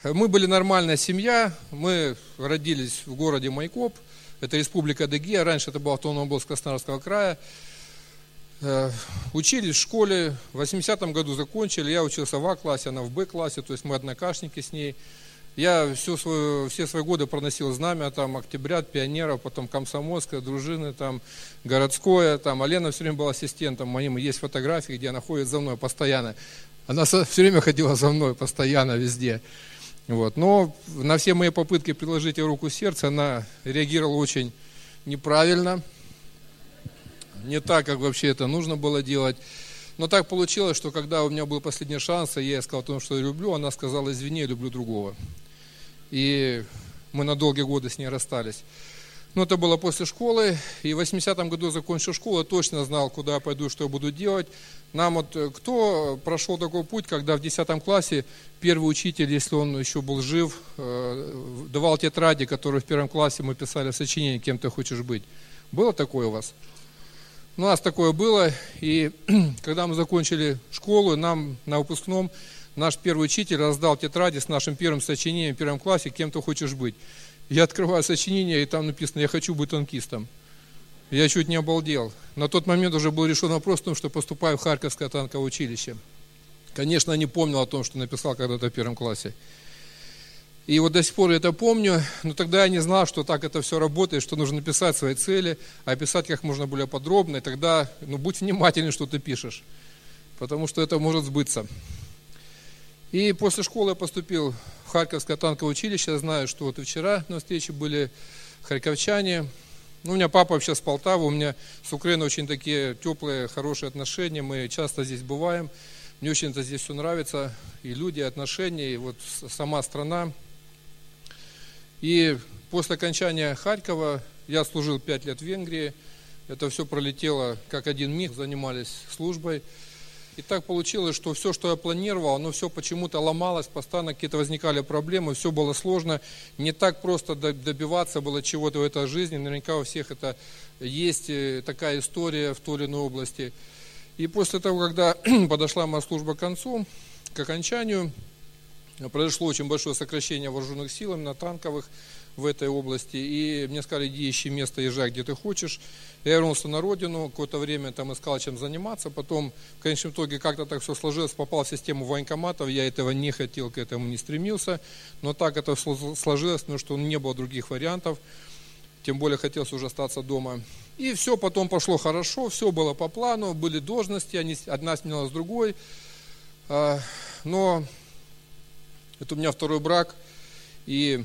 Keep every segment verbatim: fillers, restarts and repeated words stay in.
Мы были нормальная семья, мы родились в городе Майкоп, это республика Адыгея, раньше это был автономный область Краснодарского края. Учились в школе, в восьмидесятом году закончили, я учился в А-классе, она в Б-классе, то есть мы однокашники с ней. Я всю свою, все свои годы проносил знамя, там, октябрят, пионеров, потом комсомольская, дружины, там, городское, там, а Лена все время была ассистентом моим, есть фотографии, где она ходит за мной постоянно. Она все время ходила за мной постоянно везде. Вот. Но на все мои попытки приложить ей руку к сердцу, она реагировала очень неправильно, не так, как вообще это нужно было делать. Но так получилось, что когда у меня был последний шанс, и я сказал о том, что я люблю, она сказала: извини, я люблю другого. И мы на долгие годы с ней расстались. Но это было после школы, и в восьмидесятом году закончил школу, точно знал, куда я пойду, что я буду делать. Нам вот, кто прошел такой путь, когда в десятом классе первый учитель, если он еще был жив, давал тетради, которые в первом классе мы писали сочинение, кем ты хочешь быть. Было такое у вас? У нас такое было, и когда мы закончили школу, нам на выпускном наш первый учитель раздал тетради с нашим первым сочинением в первом классе, кем ты хочешь быть. Я открываю сочинение, и там написано: я хочу быть танкистом. Я чуть не обалдел. На тот момент уже был решен вопрос о том, что поступаю в Харьковское танковое училище. Конечно, я не помнил о том, что написал когда-то в первом классе. И вот до сих пор я это помню, но тогда я не знал, что так это все работает, что нужно написать свои цели, а писать как можно более подробно. И тогда, ну, будь внимателен, что ты пишешь, потому что это может сбыться. И после школы я поступил в Харьковское танковое училище. Я знаю, что вот и вчера на встрече были харьковчане. Ну, у меня папа вообще с Полтавы, у меня с Украиной очень такие теплые, хорошие отношения. Мы часто здесь бываем. Мне очень это здесь все нравится. И люди, и отношения, и вот сама страна. И после окончания Харькова я служил пять лет в Венгрии. Это все пролетело как один миг, занимались службой. И так получилось, что все, что я планировал, оно все почему-то ломалось, постоянно какие-то возникали проблемы, все было сложно. Не так просто добиваться было чего-то в этой жизни. Наверняка у всех это есть такая история в той или иной области. И после того, когда подошла моя служба к концу, к окончанию, произошло очень большое сокращение вооруженных сил, именно танковых, в этой области. И мне сказали: иди ищи место, езжай где ты хочешь. Я вернулся на родину, какое-то время там искал, чем заниматься. Потом, в конечном итоге, как-то так все сложилось, попал в систему военкоматов. Я этого не хотел, к этому не стремился. Но так это сложилось, потому что не было других вариантов. Тем более хотелось уже остаться дома. И все потом пошло хорошо, все было по плану, были должности, они, одна сменялась другой. Но это у меня второй брак. И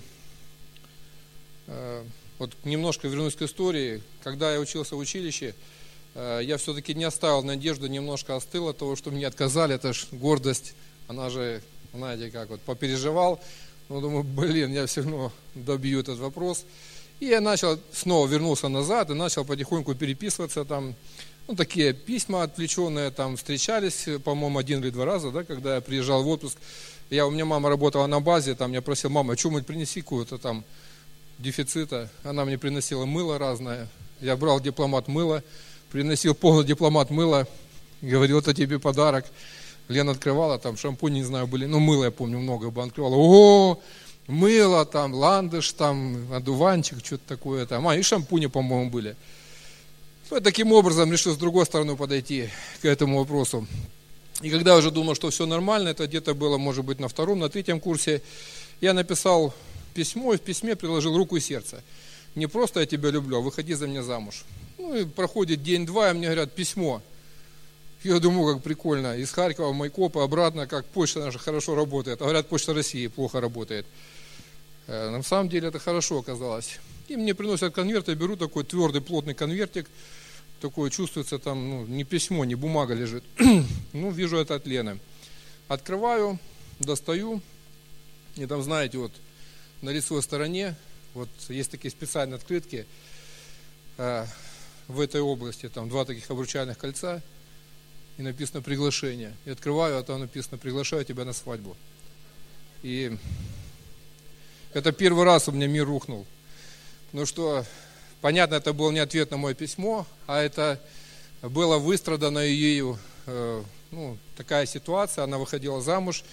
вот немножко вернусь к истории. Когда я учился в училище, я все-таки не оставил надежду, немножко остыл от того, что мне отказали. Это ж гордость, она же, знаете, как вот попереживал. Но думаю, блин, я все равно добью этот вопрос. И я начал, снова вернулся назад и начал потихоньку переписываться там. Ну, такие письма отвлеченные, там встречались, по-моему, один или два раза, да, когда я приезжал в отпуск. Я, у меня мама работала на базе, там я просил: мама, что-нибудь принеси, какую-то там дефицита. Она мне приносила мыло разное. Я брал дипломат мыла, приносил полный дипломат мыла, говорил: это тебе подарок. Лена открывала, там шампунь, не знаю, были, ну, мыло, я помню, много бы открывала. О, мыло, там, ландыш, там, одуванчик, что-то такое там. А, и шампуни, по-моему, были. Ну, таким образом решил с другой стороны подойти к этому вопросу. И когда я уже думал, что все нормально, это где-то было, может быть, на втором, на третьем курсе, я написал письмо, и в письме приложил руку и сердце. Не просто я тебя люблю, а выходи за меня замуж. Ну и проходит день-два, и мне говорят: письмо. Я думаю, как прикольно. Из Харькова в Майкоп и обратно, как почта наша хорошо работает. А говорят, Почта России плохо работает. На самом деле это хорошо оказалось. И мне приносят конверт, я беру такой твердый, плотный конвертик. Такое чувствуется там, ну, не письмо, не бумага лежит. Ну, вижу, это от Лены. Открываю, достаю. И там, знаете, вот на лицевой стороне, вот есть такие специальные открытки э, в этой области, там два таких обручальных кольца, и написано приглашение. И открываю, а там написано: приглашаю тебя на свадьбу. И это первый раз у меня мир рухнул. Ну что, понятно, это был не ответ на мое письмо, а это было выстрадано ею, э, ну, такая ситуация, она выходила замуж.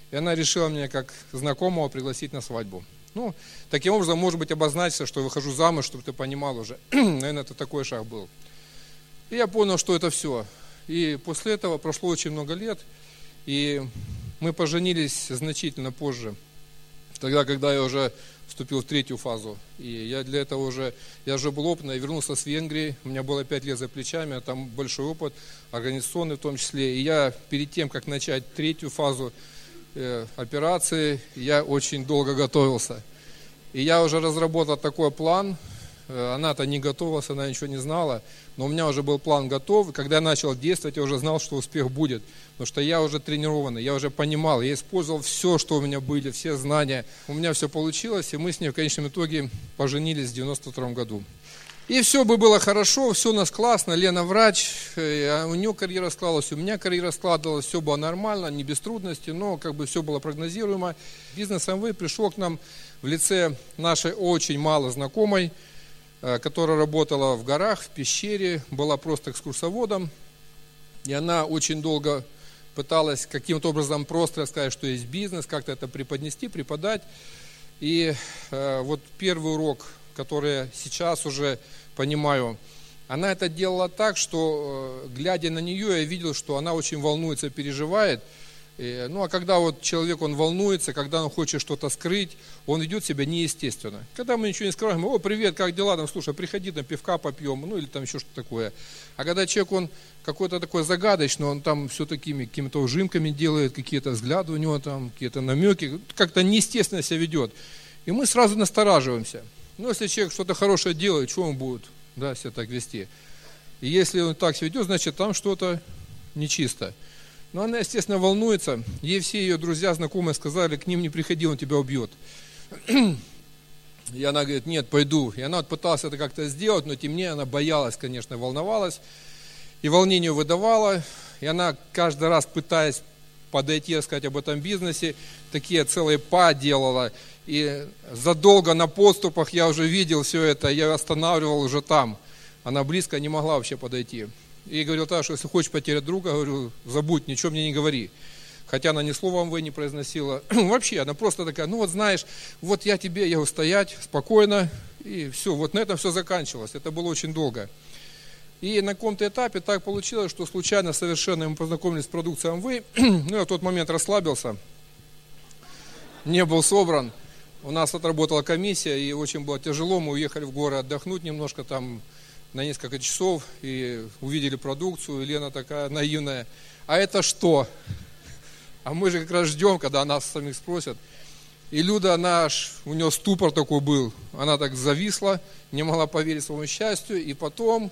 И она решила меня как знакомого пригласить на свадьбу. Ну, таким образом, может быть, обозначиться, что я выхожу замуж, чтобы ты понимал уже. Наверное, это такой шаг был. И я понял, что это все. И после этого прошло очень много лет, и мы поженились значительно позже. Тогда, когда я уже вступил в третью фазу. И я для этого уже, я уже был опытный, я вернулся с Венгрии, у меня было пять лет за плечами, а там большой опыт, организационный в том числе. И я перед тем, как начать третью фазу э, операции, я очень долго готовился. И я уже разработал такой план, э, она-то не готовилась, она ничего не знала, но у меня уже был план готов. Когда я начал действовать, я уже знал, что успех будет. Потому что я уже тренированный, я уже понимал, я использовал все, что у меня были, все знания. У меня все получилось, и мы с ней в конечном итоге поженились в девяносто втором году. И все бы было хорошо, все у нас классно, Лена врач, у нее карьера складывалась, у меня карьера складывалась, все было нормально, не без трудностей, но как бы все было прогнозируемо. Бизнес МВ пришел к нам в лице нашей очень мало знакомой, которая работала в горах, в пещере, была просто экскурсоводом, и она очень долго пыталась каким-то образом просто рассказать, что есть бизнес, как-то это преподнести, преподать. И э, вот первый урок, который я сейчас уже понимаю, она это делала так, что, э, глядя на нее, я видел, что она очень волнуется, переживает. И, ну, а когда вот человек, он волнуется, когда он хочет что-то скрыть, он ведет себя неестественно. Когда мы ничего не скрываем, о, привет, как дела, там, слушай, приходи, там, пивка попьем, ну, или там еще что-то такое. А когда человек, он какой-то такой загадочный, он там все такими какими-то ужимками делает, какие-то взгляды у него там, какие-то намеки, как-то неестественно себя ведет. И мы сразу настораживаемся. Ну, если человек что-то хорошее делает, что он будет, да, себя так вести? И если он так себя ведет, значит, там что-то нечисто. Но она, естественно, волнуется. Ей все ее друзья, знакомые сказали, к ним не приходи, он тебя убьет. И она говорит, нет, пойду. И она вот пыталась это как-то сделать, но тем не менее она боялась, конечно, волновалась. И волнение выдавала. И она каждый раз, пытаясь подойти, рассказать об этом бизнесе, такие целые па делала. И задолго на подступах я уже видел все это, я останавливал уже там. Она близко не могла вообще подойти. И говорил так, что если хочешь потерять друга, говорю, забудь, ничего мне не говори. Хотя она ни слова МВ не произносила. Вообще, она просто такая, ну вот знаешь, вот я тебе, я устоять спокойно, и все, вот на этом все заканчивалось. Это было очень долго. И на каком-то этапе так получилось, что случайно совершенно мы познакомились с продукцией МВ. Ну, я в тот момент расслабился, не был собран. У нас отработала комиссия, и очень было тяжело. Мы уехали в горы отдохнуть немножко там на несколько часов, и увидели продукцию. И Лена такая наивная, а это что? А мы же как раз ждем, когда нас самих спросят. И Люда, она аж, у нее ступор такой был, она так зависла, не могла поверить своему счастью, и потом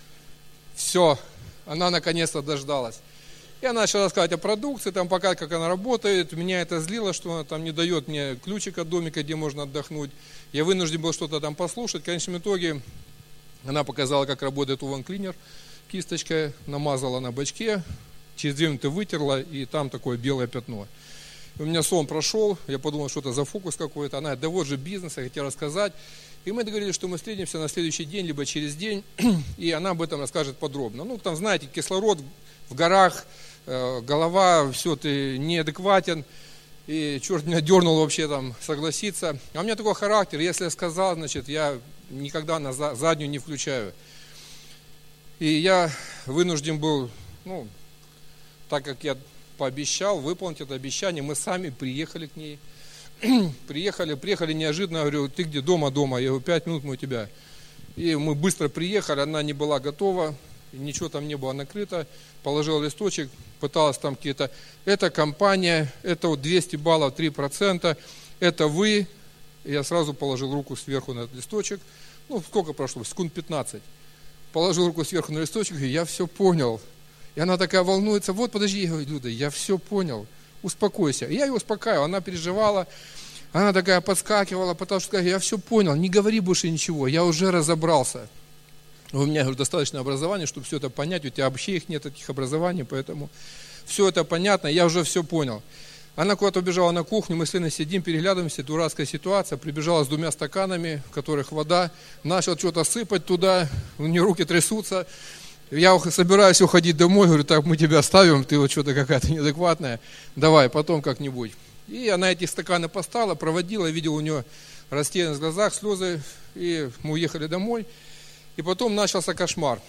все, она наконец-то дождалась. И она начала рассказывать о продукции, там пока как она работает, меня это злило, что она там не дает мне ключик от домика, где можно отдохнуть. Я вынужден был что-то там послушать. В конечном итоге она показала, как работает Oven Cleaner, кисточкой, намазала на бачке, через две минуты вытерла, и там такое белое пятно. У меня сон прошел, я подумал, что это за фокус какой-то. Она, да вот же бизнес, я хотел рассказать. И мы договорились, что мы встретимся на следующий день, либо через день, и она об этом расскажет подробно. Ну, там, знаете, кислород в горах, э, голова, все, ты неадекватен, и черт меня дернул вообще там согласиться. А у меня такой характер, если я сказал, значит, я никогда на заднюю не включаю. И я вынужден был, ну, так как я пообещал выполнить это обещание, мы сами приехали к ней. приехали, приехали неожиданно, говорю, ты где, дома, дома? Я говорю, пять минут мы у тебя. И мы быстро приехали, она не была готова, ничего там не было накрыто, положила листочек, пыталась там какие-то, это компания, это вот двести баллов, три процента, это вы. И я сразу положил руку сверху на этот листочек, ну сколько прошло, секунд пятнадцать. Положил руку сверху на листочек, и я все понял. И она такая волнуется, вот подожди, я говорю, Люда, я все понял, успокойся. И я ее успокаивал, она переживала, она такая подскакивала, потому что я все понял, не говори больше ничего, я уже разобрался. У меня, говорю, достаточно образования, чтобы все это понять, у тебя вообще их нет, таких образований, поэтому все это понятно, я уже все понял. Она куда-то убежала на кухню, мы с Леной сидим, переглядываемся, дурацкая ситуация, прибежала с двумя стаканами, в которых вода, начал что-то сыпать туда, у нее руки трясутся. Я собираюсь уходить домой, говорю, так, мы тебя оставим, ты вот что-то какая-то неадекватная, давай, потом как-нибудь. И она эти стаканы поставила, проводила, видел у нее растерянность в глазах, слезы, и мы уехали домой. И потом начался кошмар.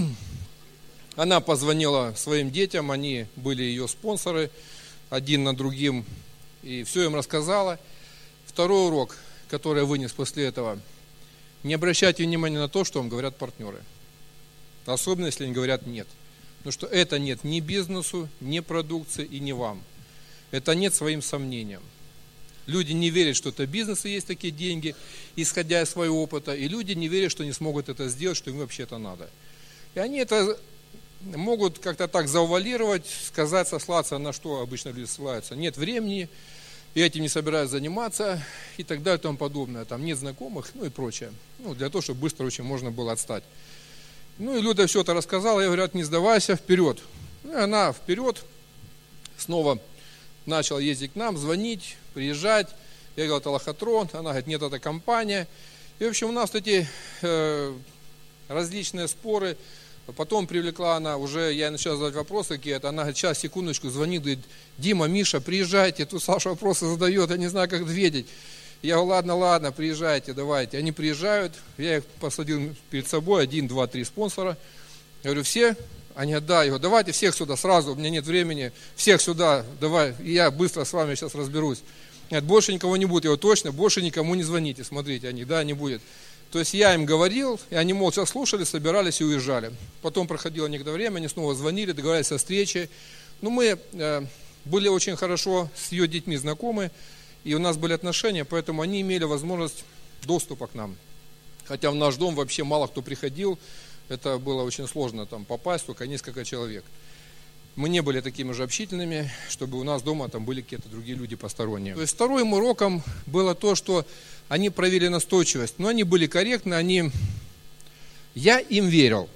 Она позвонила своим детям, они были ее спонсоры, один на другим, и все им рассказала. Второй урок, который я вынес после этого: не обращайте внимания на то, что вам говорят партнеры. Особенно, если они говорят «нет». Потому что это нет ни бизнесу, ни продукции и ни вам. Это нет своим сомнениям. Люди не верят, что это бизнес и есть такие деньги, исходя из своего опыта. И люди не верят, что они смогут это сделать, что им вообще это надо. И они это могут как-то так заувалировать, сказать, сослаться, на что обычно люди ссылаются. Нет времени, и этим не собираюсь заниматься, и так далее, и тому подобное. Там нет знакомых, ну и прочее. Ну, для того, чтобы быстро очень можно было отстать. Ну и Люда все это рассказала, я говорю, не сдавайся, вперед. И она вперед, снова начала ездить к нам, звонить, приезжать. Я говорил, это лохотрон, она говорит, нет, это компания. И в общем у нас эти э, различные споры. Потом привлекла она, уже я начал задавать вопросы какие-то, она говорит, сейчас, секундочку, звонит, говорит, Дима, Миша, приезжайте, тут Саша вопросы задает, я не знаю, как ответить. Я говорю, ладно, ладно, приезжайте, давайте. Они приезжают, я их посадил перед собой, один, два, три спонсора. Я говорю, все? Они говорят, да. Я говорю, давайте всех сюда сразу, у меня нет времени, всех сюда, давай, и я быстро с вами сейчас разберусь. Нет, больше никого не будет, я говорю, точно, больше никому не звоните, смотрите, они, да, не будет. То есть я им говорил, и они молча слушали, собирались и уезжали. Потом проходило некоторое время, они снова звонили, договорились о встрече. Ну, мы э, были очень хорошо с ее детьми знакомы, и у нас были отношения, поэтому они имели возможность доступа к нам. Хотя в наш дом вообще мало кто приходил, это было очень сложно там попасть, только несколько человек. Мы не были такими же общительными, чтобы у нас дома там были какие-то другие люди посторонние. То есть вторым уроком было то, что они проявили настойчивость, но они были корректны, они... Я им верил.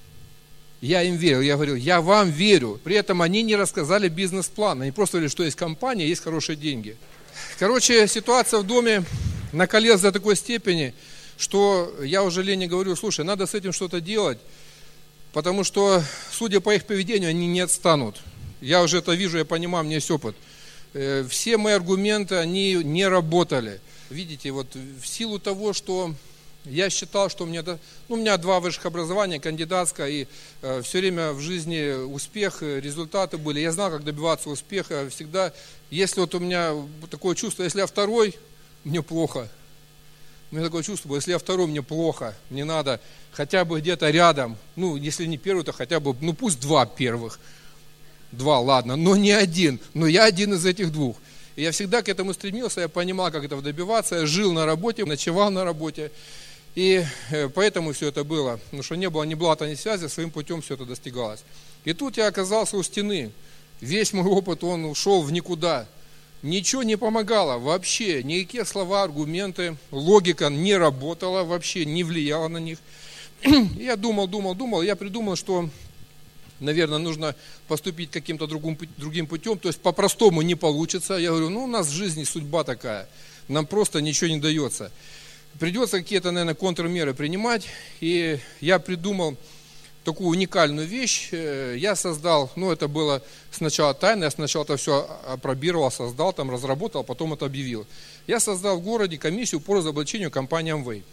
Я им верил, я говорил, я вам верю. При этом они не рассказали бизнес-план, они просто говорили, что есть компания, есть хорошие деньги. Короче, ситуация в доме накалилась до такой степени, что я уже Лене говорю, слушай, надо с этим что-то делать, потому что, судя по их поведению, они не отстанут. Я уже это вижу, я понимаю, у меня есть опыт. Все мои аргументы, они не работали. Видите, вот в силу того, что я считал, что у меня, ну, у меня два высших образования, кандидатское, и э, все время в жизни успех, результаты были. Я знал, как добиваться успеха. Всегда, если вот у меня такое чувство, если я второй, мне плохо. У меня такое чувство, если я второй, мне плохо. Мне надо хотя бы где-то рядом, ну, если не первый, то хотя бы, ну, пусть два первых. Два, ладно, но не один. Но я один из этих двух. И я всегда к этому стремился, я понимал, как этого добиваться. Я жил на работе, ночевал на работе. И поэтому все это было, потому что не было ни блата, ни связи, своим путем все это достигалось. И тут я оказался у стены. Весь мой опыт, он ушел в никуда. Ничего не помогало вообще, никакие слова, аргументы, логика не работала вообще, не влияла на них. Я думал, думал, думал, я придумал, что, наверное, нужно поступить каким-то другим, другим путем, то есть по-простому не получится. Я говорю, ну у нас в жизни судьба такая, нам просто ничего не дается. Придется какие-то, наверное, контрмеры принимать, и я придумал такую уникальную вещь. Я создал, ну это было сначала тайно, я сначала это все опробировал, создал, там разработал, потом это объявил. Я создал в городе комиссию по разоблачению компании Amway.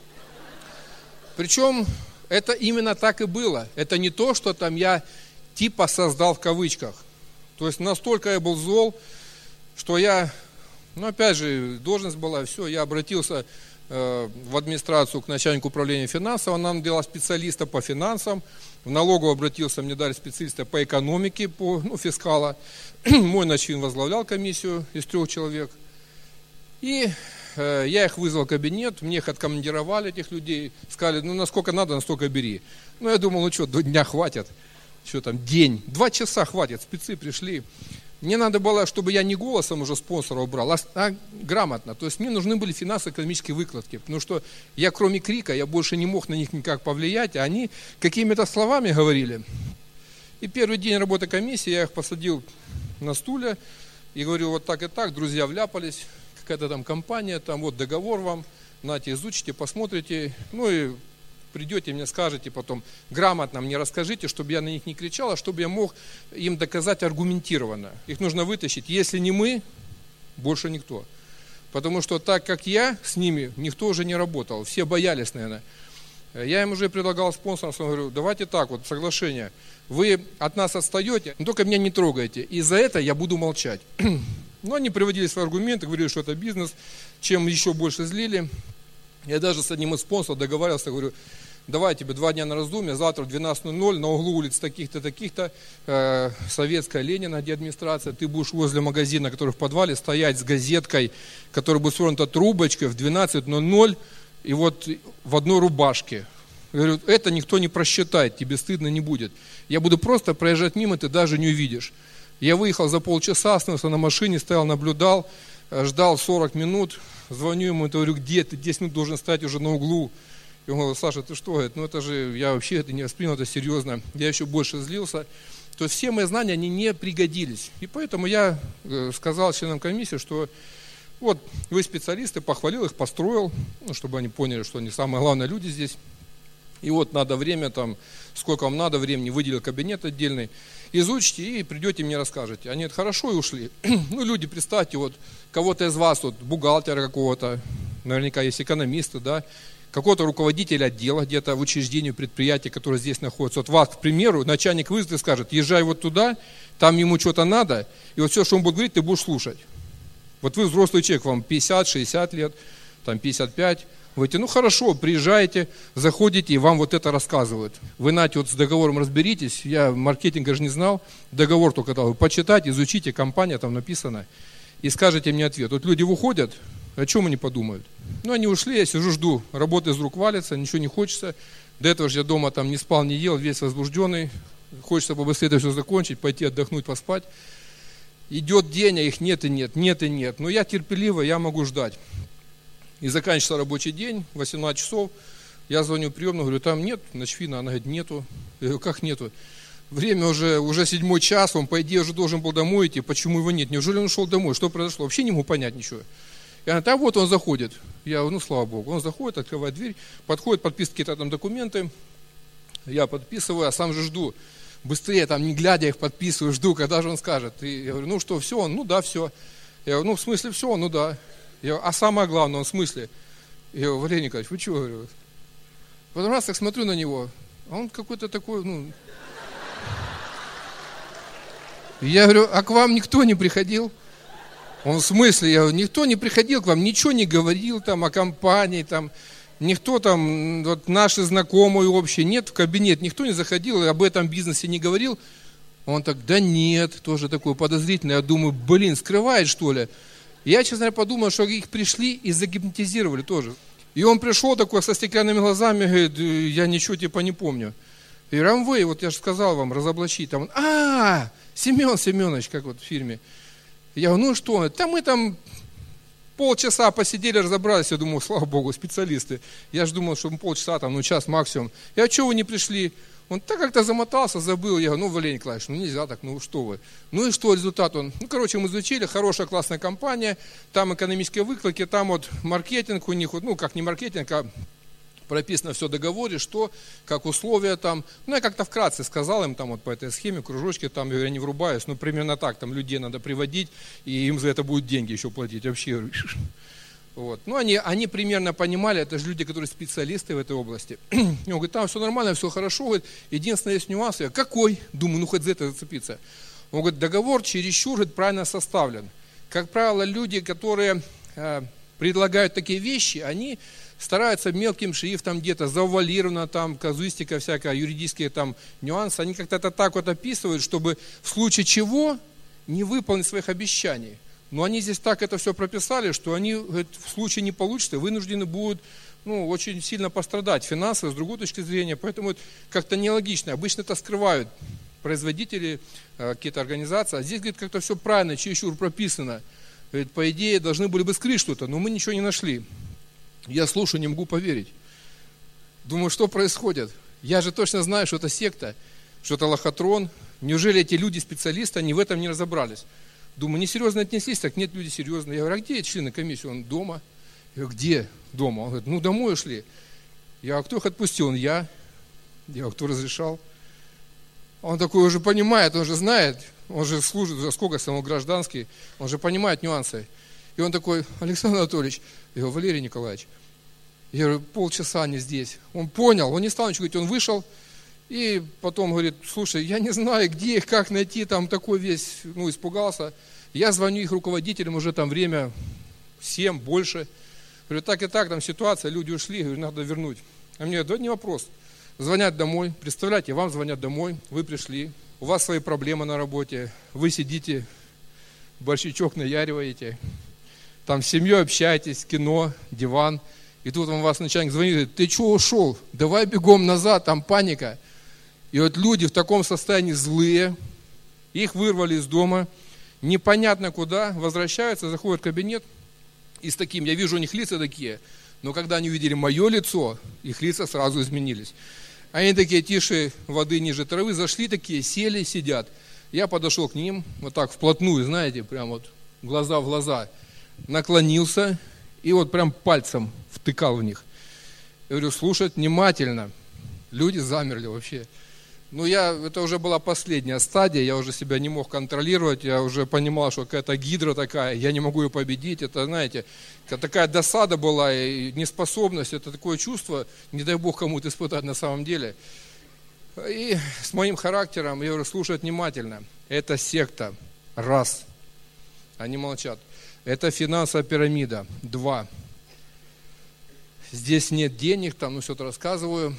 Причем это именно так и было. Это не то, что там я типа создал в кавычках. То есть настолько я был зол, что я, ну опять же, должность была, все, я обратился в администрацию к начальнику управления финансов, нам дала специалиста по финансам, в налоговую обратился, мне дали специалиста по экономике, по, ну, фискала. Мой начин возглавлял комиссию из трех человек. И э, я их вызвал в кабинет, мне их откомандировали, этих людей, сказали, ну насколько надо, настолько бери. Ну я думал, ну что, до дня хватит, что там, день, два часа хватит, спецы пришли. Мне надо было, чтобы я не голосом уже спонсора убрал, а, а грамотно. То есть мне нужны были финансово-экономические выкладки, потому что я кроме крика, я больше не мог на них никак повлиять, а они какими-то словами говорили. И первый день работы комиссии я их посадил на стуле и говорю, вот так и так, друзья вляпались, какая-то там компания, там вот договор вам, нате, изучите, посмотрите. Ну и придете, мне скажете потом, грамотно мне расскажите, чтобы я на них не кричал, а чтобы я мог им доказать аргументированно. Их нужно вытащить. Если не мы, больше никто. Потому что так как я с ними, никто уже не работал. Все боялись, наверное. Я им уже предлагал спонсорам, говорю, давайте так, вот соглашение. Вы от нас отстаете, но только меня не трогайте. И за это я буду молчать. Но они приводили свои аргументы, говорили, что это бизнес, чем еще больше злили. Я даже с одним из спонсоров договаривался, говорю, давай тебе два дня на раздумье, завтра в двенадцать ноль ноль на углу улиц таких-то, таких-то, э, Советская, Ленина, где администрация, ты будешь возле магазина, который в подвале, стоять с газеткой, которая будет свернута трубочкой в двенадцать ноль ноль, и вот в одной рубашке. Я говорю, это никто не просчитает, тебе стыдно не будет. Я буду просто проезжать мимо, ты даже не увидишь. Я выехал за полчаса, остановился на машине, стоял, наблюдал, ждал сорок минут, звоню ему, говорю, где ты, десять минут должен стоять уже на углу. И он говорит, Саша, ты что? Говорит, ну это же, я вообще это не воспринял, это серьезно. Я еще больше злился. То есть все мои знания, они не пригодились. И поэтому я сказал членам комиссии, что вот вы специалисты, похвалил их, построил, ну, чтобы они поняли, что они самые главные люди здесь. И вот надо время, там, сколько вам надо времени, выделил кабинет отдельный, изучите и придете мне расскажете. Они это хорошо и ушли. Ну, люди, представьте, вот кого-то из вас, вот бухгалтера какого-то, наверняка есть экономисты, да, какого-то руководителя отдела где-то в учреждении, предприятия, которое здесь находится. Вот вас, к примеру, начальник вызовет и скажет, езжай вот туда, там ему что-то надо, и вот все, что он будет говорить, ты будешь слушать. Вот вы взрослый человек, вам пятьдесят-шестьдесят лет, там пятьдесят пять, вы говорите, ну хорошо, приезжаете, заходите, и вам вот это рассказывают. Вы, знаете, вот с договором разберитесь, я маркетинга же не знал, договор только дал, вы почитайте, изучите, компания там написана, и скажете мне ответ. Вот люди выходят, о чем они подумают? Ну, они ушли, я сижу, жду, работа из рук валится, ничего не хочется. До этого же я дома там не спал, не ел, весь возбужденный. Хочется побыстрее это все закончить, пойти отдохнуть, поспать. Идет день, а их нет и нет, нет и нет. Но я терпеливо, я могу ждать. И заканчивается рабочий день, восемнадцать часов. Я звоню приемную, говорю, там нет ночфина, она говорит, нету. Я говорю, как нету? Время уже, уже седьмой час, он, по идее, уже должен был домой идти, почему его нет? Неужели он ушел домой? Что произошло? Вообще не могу понять ничего. И она, да вот он заходит. Я говорю, ну слава Богу. Он заходит, открывает дверь, подходит, подписывает какие-то там документы. Я подписываю, а сам же жду. Быстрее, там не глядя их подписываю, жду, когда же он скажет. И я говорю, ну что, все? Он, ну да, все. Я говорю, ну в смысле все? Ну да. Я говорю, а самое главное, он в смысле? Я говорю, Валерий Николаевич, вы чего? Говорю? Потом раз так смотрю на него, а он какой-то такой, ну... Я говорю, а к вам никто не приходил? Он в смысле, я говорю, никто не приходил к вам, ничего не говорил там о компании, там, никто там, вот наши знакомые общие, нет в кабинет, никто не заходил и об этом бизнесе не говорил. Он так, да нет, тоже такой подозрительный, я думаю, блин, скрывает что ли? Я, честно говоря, подумал, что их пришли и загипнотизировали тоже. И он пришел такой со стеклянными глазами, говорит, я ничего типа не помню. И Рамвей, вот я же сказал вам, разоблачить. Там он, а, Семен Семенович, как вот в фильме. Я говорю, ну что, там мы там полчаса посидели, разобрались. Я думал, слава Богу, специалисты. Я же думал, что полчаса, там, ну час максимум. Я говорю, что вы не пришли? Он так как-то замотался, забыл. Я говорю, ну, Валерий Николаевич, ну нельзя так, ну что вы. Ну и что результат он? Ну, короче, мы изучили, хорошая классная компания, там экономические выкладки, там вот маркетинг у них, вот, ну как не маркетинг, а прописано все в договоре, что, как условия там. Ну, я как-то вкратце сказал им там вот по этой схеме, кружочки там, я не врубаюсь, ну, примерно так, там людей надо приводить, и им за это будут деньги еще платить. Вообще, вот. Ну, они, они примерно понимали, это же люди, которые специалисты в этой области. Он говорит, там все нормально, все хорошо, говорит, единственное есть нюанс. Я, какой? Думаю, ну, хоть за это зацепиться. Он говорит, договор чересчур говорит, правильно составлен. Как правило, люди, которые э, предлагают такие вещи, они стараются мелким шрифтом где-то, завуалировано, там, казуистика всякая, юридические там нюансы, они как-то это так вот описывают, чтобы в случае чего не выполнить своих обещаний. Но они здесь так это все прописали, что они, говорит, в случае не получится, вынуждены будут, ну, очень сильно пострадать финансово, с другой точки зрения, поэтому это как-то нелогично. Обычно это скрывают производители, какие-то организации, а здесь, говорит, как-то все правильно, чересчур прописано. Говорит, по идее, должны были бы скрыть что-то, но мы ничего не нашли. Я слушаю, не могу поверить. Думаю, что происходит? Я же точно знаю, что это секта, что это лохотрон. Неужели эти люди, специалисты, они в этом не разобрались? Думаю, несерьезно отнеслись, так нет, люди серьезные. Я говорю, а где члены комиссии? Он дома. Я говорю, где дома? Он говорит, ну домой ушли. Я, а кто их отпустил? Он, я. Я, а кто разрешал? Он такой уже понимает, он же знает, он же служит за сколько, самому гражданский, он же понимает нюансы. И он такой, Александр Анатольевич, я говорю, Валерий Николаевич, я говорю, полчаса они здесь. Он понял, он не стал ничего говорить, он вышел, и потом говорит, слушай, я не знаю, где их, как найти, там такой весь, ну, испугался. Я звоню их руководителям, уже там время семь, больше. Говорю, так и так, там ситуация, люди ушли, говорю, надо вернуть. А мне говорят, да не вопрос. Звонят домой, представляете, вам звонят домой, вы пришли, у вас свои проблемы на работе, вы сидите, борщичок наяриваете, там с семьей общаетесь, кино, диван, и тут вам вас начальник звонит, говорит, ты что ушел, давай бегом назад, там паника. И вот люди в таком состоянии злые, их вырвали из дома, непонятно куда, возвращаются, заходят в кабинет, и с таким, я вижу у них лица такие, но когда они увидели мое лицо, их лица сразу изменились. Они такие тише воды ниже травы, зашли такие, сели, сидят. Я подошел к ним, вот так вплотную, знаете, прям вот глаза в глаза, наклонился и вот прям пальцем втыкал в них. Я говорю, слушать внимательно. Люди замерли вообще. Ну, я, это уже была последняя стадия, я уже себя не мог контролировать, я уже понимал, что какая-то гидра такая, я не могу ее победить, это, знаете, такая досада была и неспособность, это такое чувство, не дай Бог кому-то испытать на самом деле. И с моим характером, я говорю, слушать внимательно, это секта, раз, они молчат, это финансовая пирамида, два, здесь нет денег, там, ну, все это рассказываю,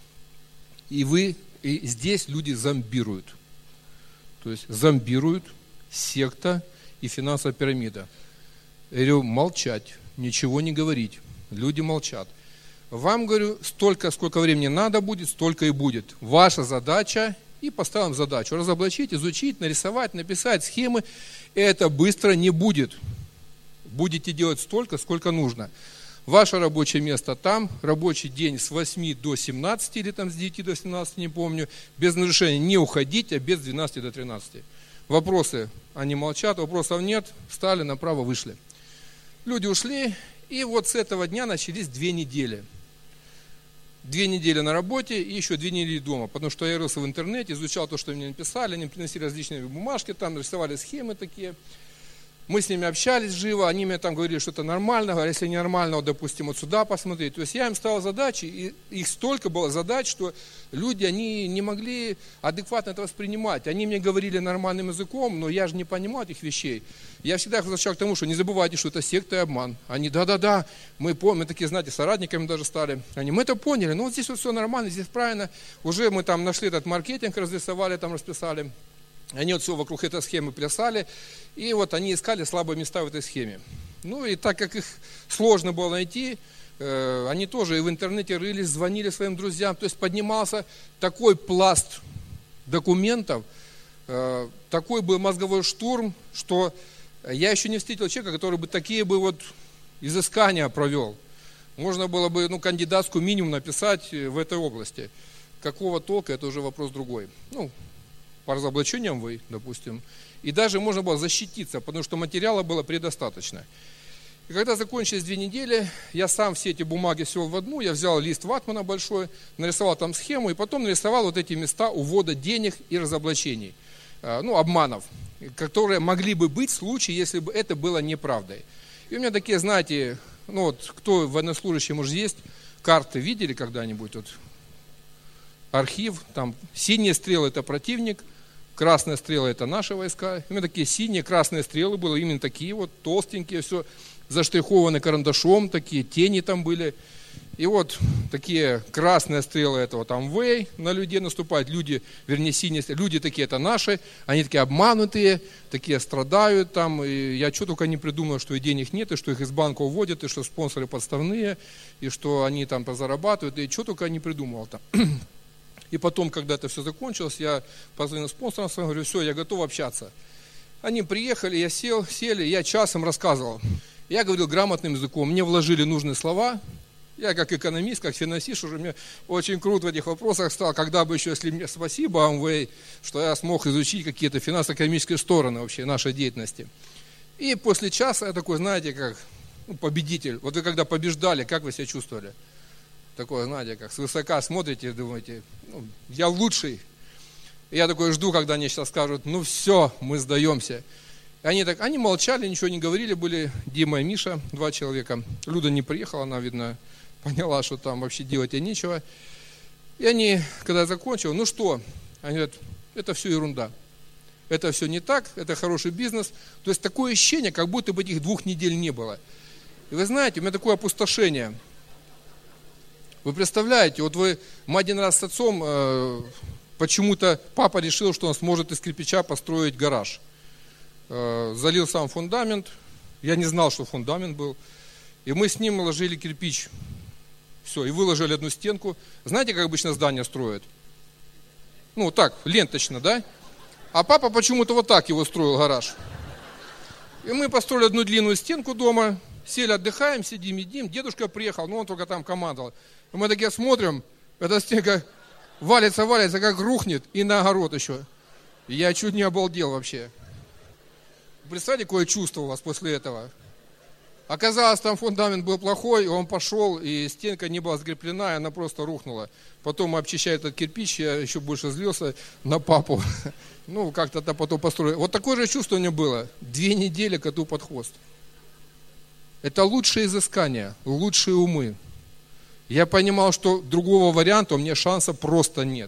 и вы... И здесь люди зомбируют. То есть зомбируют, секта и финансовая пирамида. Я говорю, молчать, ничего не говорить. Люди молчат. Вам, говорю, столько, сколько времени надо будет, столько и будет. Ваша задача, и поставим задачу, разоблачить, изучить, нарисовать, написать схемы. Это быстро не будет. Будете делать столько, сколько нужно. Ваше рабочее место там, рабочий день с восьми до семнадцати, или там с девяти до семнадцати, не помню, без нарушения не уходить, а без двенадцати до тринадцати. Вопросы, они молчат, вопросов нет, встали, направо вышли. Люди ушли, и вот с этого дня начались две недели. Две недели на работе и еще две недели дома, потому что я рылся в интернете, изучал то, что мне написали, они приносили различные бумажки, там рисовали схемы такие. Мы с ними общались живо, они мне там говорили, что это нормально, говорят, если ненормально, вот, допустим, вот сюда посмотреть. То есть я им ставил задачи, и их столько было задач, что люди, они не могли адекватно это воспринимать. Они мне говорили нормальным языком, но я же не понимал этих вещей. Я всегда их возвращал к тому, что не забывайте, что это секта и обман. Они, да-да-да, мы помним, мы такие, знаете, соратниками даже стали. Они, мы это поняли, ну вот здесь вот все нормально, здесь правильно. Уже мы там нашли этот маркетинг, разрисовали, там расписали. Они вот все вокруг этой схемы плясали, и вот они искали слабые места в этой схеме. Ну и так как их сложно было найти, э, они тоже и в интернете рылись, звонили своим друзьям, то есть поднимался такой пласт документов, э, такой был мозговой штурм, что я еще не встретил человека, который бы такие бы вот изыскания провел. Можно было бы, ну, кандидатскую минимум написать в этой области. Какого толка, это уже вопрос другой. Ну, по разоблачениям вы, допустим. И даже можно было защититься, потому что материала было предостаточно. И когда закончились две недели, я сам все эти бумаги свел в одну, я взял лист ватмана большой, нарисовал там схему, и потом нарисовал вот эти места увода денег и разоблачений, ну, обманов, которые могли бы быть в случае, если бы это было неправдой. И у меня такие, знаете, ну вот, кто военнослужащий, может, есть, карты видели когда-нибудь, вот, архив, там, синие стрелы – это противник, красные стрелы – это наши войска. У меня такие синие, красные стрелы были, именно такие вот, толстенькие, все заштрихованы карандашом, такие тени там были. И вот такие красные стрелы – это вот Амвей, на людей наступают, люди, вернее, синие стрелы, люди такие – это наши, они такие обманутые, такие страдают там. И я что только не придумал, что и денег нет, и что их из банка уводят, и что спонсоры подставные, и что они там зарабатывают, и что только не придумал там. И потом, когда это все закончилось, я позвонил спонсорам своим, говорю, все, я готов общаться. Они приехали, я сел, сели, я час им рассказывал. Я говорил грамотным языком, мне вложили нужные слова. Я как экономист, как финансист, уже мне очень круто в этих вопросах стал, когда бы еще, если мне спасибо, Амвей, что я смог изучить какие-то финансово-экономические стороны вообще нашей деятельности. И после часа я такой, знаете, как ну, победитель. Вот вы когда побеждали, как вы себя чувствовали? Такое, знаете, как свысока смотрите, думаете, ну, я лучший. И я такой жду, когда они сейчас скажут, ну все, мы сдаемся. И они так, они молчали, ничего не говорили, были Дима и Миша, два человека. Люда не приехала, она, видно, поняла, что там вообще делать ей нечего. И они, когда я закончил, ну что, они говорят, это все ерунда. Это все не так, это хороший бизнес. То есть такое ощущение, как будто бы этих двух недель не было. И вы знаете, у меня такое опустошение. Вы представляете, вот вы, мы один раз с отцом, э, почему-то папа решил, что он сможет из кирпича построить гараж. Э, залил сам фундамент, я не знал, что фундамент был. И мы с ним ложили кирпич. Все, и выложили одну стенку. Знаете, как обычно здание строят? Ну, так, ленточно, да? А папа почему-то вот так его строил, гараж. И мы построили одну длинную стенку дома, сели, отдыхаем, сидим, едим. Дедушка приехал, но он только там командовал. И мы такие смотрим, эта стенка валится, валится, как рухнет, и на огород еще. И я чуть не обалдел вообще. Представьте, какое чувство у вас после этого? Оказалось, там фундамент был плохой, он пошел, и стенка не была скреплена, и она просто рухнула. Потом мы обчищали этот кирпич, я еще больше злился на папу. Ну, как-то потом построили. Вот такое же чувство у меня было. Две недели коту под хвост. Это лучшие изыскания, лучшие умы. Я понимал, что другого варианта у меня шанса просто нет.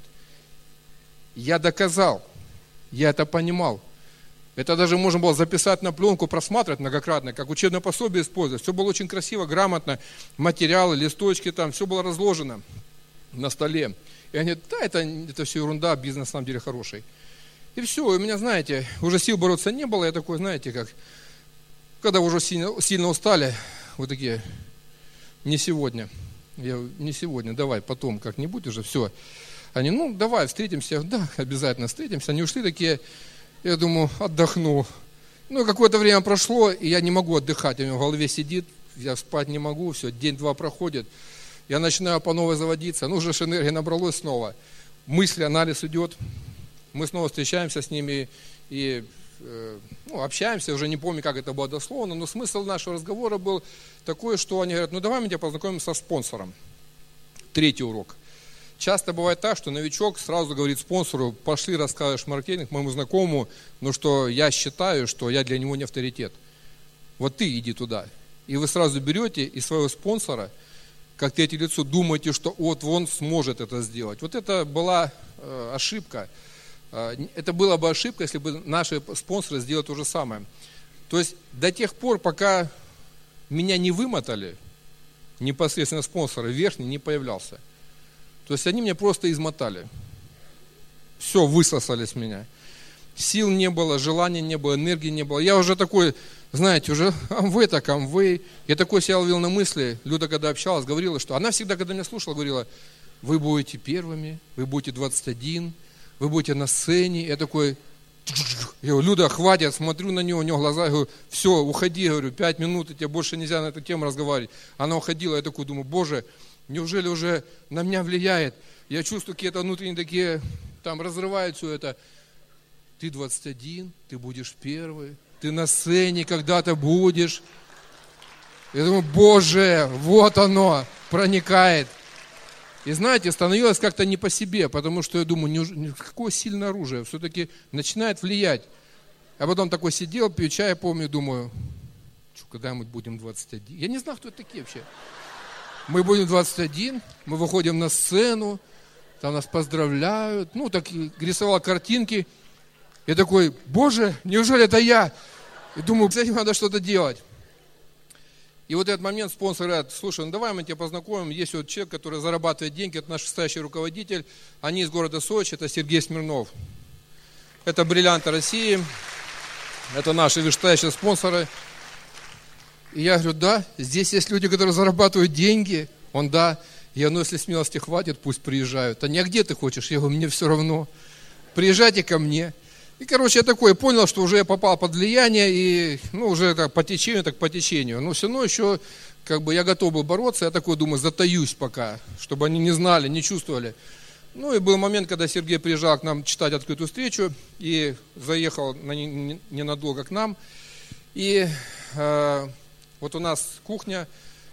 Я доказал, я это понимал. Это даже можно было записать на пленку, просматривать многократно, как учебное пособие использовать. Все было очень красиво, грамотно, материалы, листочки там, все было разложено на столе. И они говорят, да, это, это все ерунда, бизнес на самом деле хороший. И все, у меня, знаете, уже сил бороться не было, я такой, знаете, как, когда уже сильно, сильно устали, вот такие, не сегодня, я, не сегодня, давай, потом как-нибудь уже, все. Они, ну, давай, встретимся, да, обязательно встретимся. Они ушли такие, я думаю, отдохну. Ну, какое-то время прошло, и я не могу отдыхать, у меня в голове сидит, я спать не могу, все, день-два проходит. Я начинаю по новой заводиться, ну, уже энергия набралось снова. Мысли, анализ идет. Мы снова встречаемся с ними и э, ну, общаемся, уже не помню, как это было дословно, но смысл нашего разговора был такой, что они говорят, ну давай мы тебя познакомим со спонсором. Третий урок. Часто бывает так, что новичок сразу говорит спонсору, пошли расскажешь маркетинг моему знакомому, ну что я считаю, что я для него не авторитет. Вот ты иди туда. И вы сразу берете и своего спонсора, как третье лицо, думаете, что вот он сможет это сделать. Вот это была э, ошибка. Это было бы ошибка, если бы наши спонсоры сделали то же самое. То есть до тех пор, пока меня не вымотали, непосредственно спонсоры, верхний не появлялся. То есть они меня просто измотали. Все, высосали с меня. Сил не было, желания не было, энергии не было. Я уже такой, знаете, уже амвей так амвей. Я такой себя ловил на мысли. Люда, когда общалась, говорила, что она всегда, когда меня слушала, говорила, вы будете первыми, вы будете двадцать один, вы будете на сцене. Я такой, я говорю, Люда, хватит, смотрю на нее, у нее глаза, я говорю, все, уходи, говорю, пять минут, и тебе больше нельзя на эту тему разговаривать. Она уходила, я такой думаю, Боже, неужели уже на меня влияет? Я чувствую, какие-то внутренние такие, там разрывают все это. Ты двадцать один, ты будешь первый, ты на сцене когда-то будешь. Я думаю, Боже, вот оно, проникает. И знаете, становилось как-то не по себе, потому что я думаю, не, какое сильное оружие, все-таки начинает влиять. А потом такой сидел, пью чай, помню, думаю, что, когда мы будем двадцать один? Я не знаю, кто это такие вообще. Мы будем двадцать один, мы выходим на сцену, там нас поздравляют, ну, так рисовал картинки. Я такой, Боже, неужели это я? И думаю, с этим надо что-то делать. И вот этот момент спонсор говорит, слушай, ну давай мы тебя познакомим. Есть вот человек, который зарабатывает деньги, это наш настоящий руководитель. Они из города Сочи, это Сергей Смирнов. Это бриллианты России, это наши настоящие спонсоры. И я говорю, да, здесь есть люди, которые зарабатывают деньги. Он, да. Я, ну если смелости хватит, пусть приезжают. А не, а где ты хочешь? Я говорю, мне все равно. Приезжайте ко мне. И, короче, я такой понял, что уже я попал под влияние, и, ну, уже так по течению, так по течению. Но все равно еще, как бы, я готов был бороться, я такой думаю, затаюсь пока, чтобы они не знали, не чувствовали. Ну, и был момент, когда Сергей приезжал к нам читать открытую встречу, и заехал на ненадолго к нам. И э, вот у нас кухня,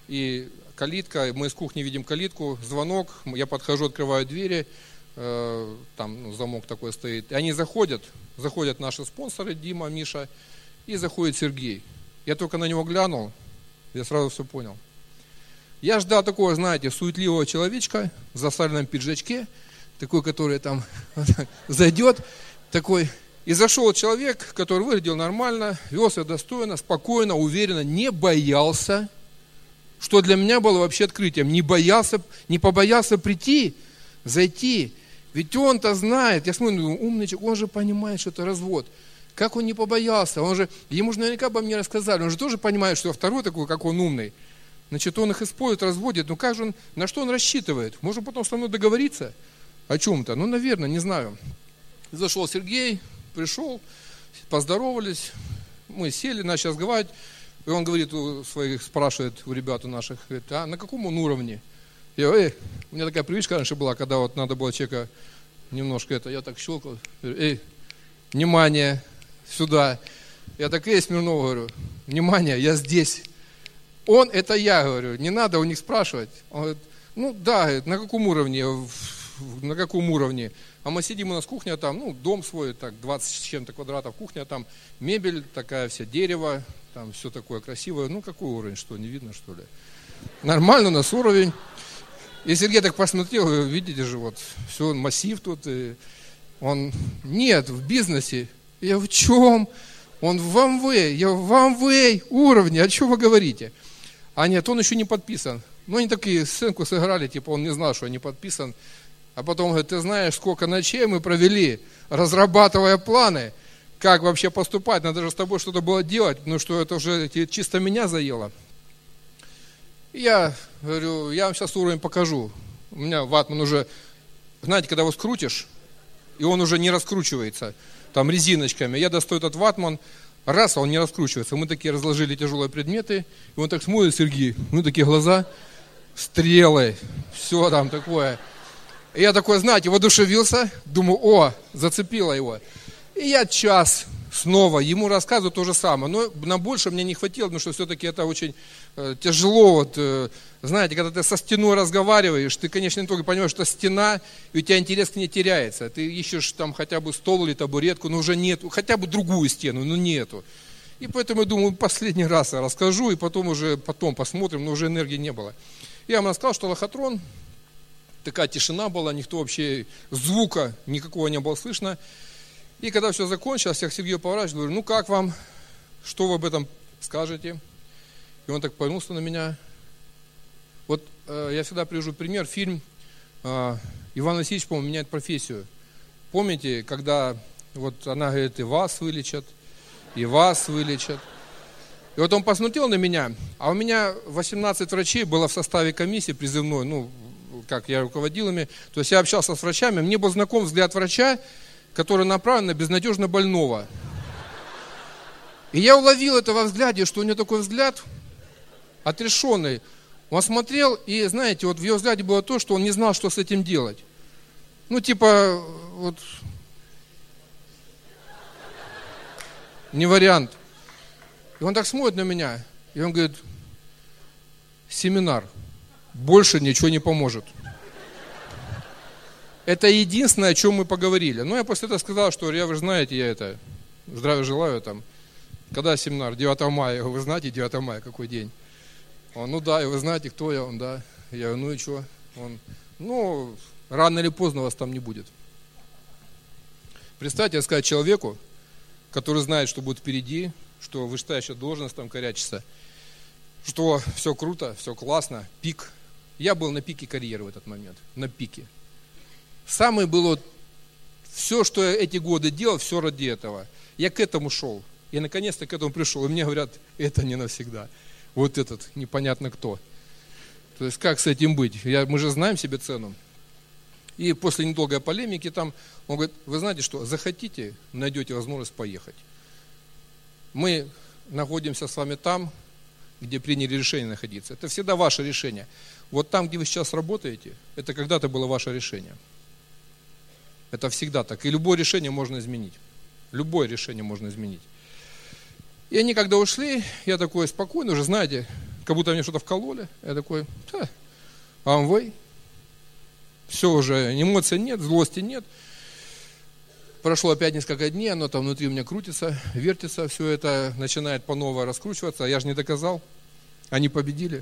и калитка, мы из кухни видим калитку, звонок, я подхожу, открываю двери, э, там ну, замок такой стоит, и они заходят, заходят наши спонсоры, Дима, Миша, и заходит Сергей. Я только на него глянул, я сразу все понял. Я ждал такого, знаете, суетливого человечка в засаленном пиджачке, такой, который там вот так, зайдет, такой. И зашел человек, который выглядел нормально, вел себя достойно, спокойно, уверенно, не боялся, что для меня было вообще открытием, не боялся, не побоялся прийти, зайти. Ведь он-то знает, я смотрю, умный человек, он же понимает, что это развод. Как он не побоялся, он же, ему же наверняка обо мне рассказали, он же тоже понимает, что второй такой, как он умный. Значит, он их использует, разводит, ну как же он, на что он рассчитывает? Может потом со мной договориться о чем-то? Ну, наверное, не знаю. Зашел Сергей, пришел, поздоровались, мы сели, начали разговаривать, и он говорит, у своих, спрашивает у ребят у наших, говорит, а на каком он уровне? Я говорю, эй, у меня такая привычка раньше была, когда вот надо было человека немножко это, я так щелкал, говорю, эй, внимание, сюда. Я так, эй, Смирнов, говорю, внимание, я здесь. Он, это я, говорю, не надо у них спрашивать. Он говорит, ну да, говорит, на каком уровне, на каком уровне? А мы сидим, у нас кухня там, ну, дом свой, так, двадцать с чем-то квадратов, кухня там, мебель такая вся, дерево, там все такое красивое. Ну, какой уровень, что, не видно, что ли? Нормально у нас уровень. И Сергей так посмотрел, видите же, вот, все, массив тут. И он, нет, в бизнесе. Я в чем? Он в Amway. Я в Amway уровне, о чем вы говорите? А нет, он еще не подписан. Ну, они такие сценку сыграли, типа он не знал, что я не подписан. А потом говорит, ты знаешь, сколько ночей мы провели, разрабатывая планы, как вообще поступать, надо же с тобой что-то было делать, ну что это уже чисто меня заело. И я говорю, я вам сейчас уровень покажу. У меня ватман уже, знаете, когда его скрутишь, и он уже не раскручивается, там резиночками. Я достаю этот ватман, раз, а он не раскручивается. Мы такие разложили тяжелые предметы, и он так смотрит, Сергей, ну такие глаза, стрелы, все там такое. И я такой, знаете, воодушевился, думаю, о, зацепило его. И я час снова ему рассказываю то же самое. Но на больше мне не хватило, потому что все-таки это очень э, тяжело. Вот, э, знаете, когда ты со стеной разговариваешь, ты, конечно, не только понимаешь, что стена, и у тебя интерес к ней теряется. Ты ищешь там хотя бы стол или табуретку, но уже нет, хотя бы другую стену, но нету. И поэтому я думаю, последний раз я расскажу, и потом уже потом посмотрим, но уже энергии не было. Я вам рассказал, что лохотрон, такая тишина была, никто вообще, звука никакого не было слышно. И когда все закончилось, я к Сергею поворачиваюсь, говорю, ну как вам, что вы об этом скажете? И он так повернулся на меня. Вот э, я всегда привожу пример, фильм э, «Иван Васильевич, по-моему, меняет профессию». Помните, когда вот она говорит, и вас вылечат, и вас вылечат. И вот он посмотрел на меня, а у меня восемнадцать врачей было в составе комиссии призывной, ну, как я руководил ими, то есть я общался с врачами, мне был знаком взгляд врача, который направлен на безнадежно больного. И я уловил это во взгляде, что у него такой взгляд отрешенный. Он смотрел, и, знаете, вот в его взгляде было то, что он не знал, что с этим делать. Ну, типа, вот, не вариант. И он так смотрит на меня, и он говорит, семинар, больше ничего не поможет. Это единственное, о чем мы поговорили. Ну, я после этого сказал, что я, вы знаете, я это, здравия желаю там. Когда семинар? девятого мая. Вы знаете, девятого мая, какой день? Он, ну да, и вы знаете, кто я? Он, да. Я говорю, ну и что? Он, ну, рано или поздно вас там не будет. Представьте, сказать человеку, который знает, что будет впереди, что вышестоящая должность там корячится, что все круто, все классно, пик. Я был на пике карьеры в этот момент, на пике. Самое было, все, что я эти годы делал, все ради этого. Я к этому шел. Я наконец-то к этому пришел. И мне говорят, это не навсегда. Вот этот, непонятно кто. То есть, как с этим быть? Я, мы же знаем себе цену. И после недолгой полемики там, он говорит, вы знаете что, захотите, найдете возможность поехать. Мы находимся с вами там, где приняли решение находиться. Это всегда ваше решение. Вот там, где вы сейчас работаете, это когда-то было ваше решение. Это всегда так. И любое решение можно изменить. Любое решение можно изменить. И они когда ушли, я такой спокойный, уже знаете, как будто мне что-то вкололи. Я такой, да, амвей. Все уже, эмоций нет, злости нет. Прошло опять несколько дней, оно там внутри у меня крутится, вертится, все это начинает по новой раскручиваться. Я же не доказал, они победили.